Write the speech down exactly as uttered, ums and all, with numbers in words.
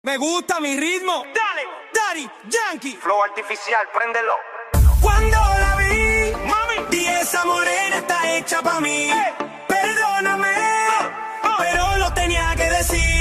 Me gusta mi ritmo. Dale, Daddy Yankee. Flow artificial, préndelo. Cuando la vi, mami, di esa morena está hecha pa' mí. Hey. Perdóname, oh, oh. pero lo tenía que decir.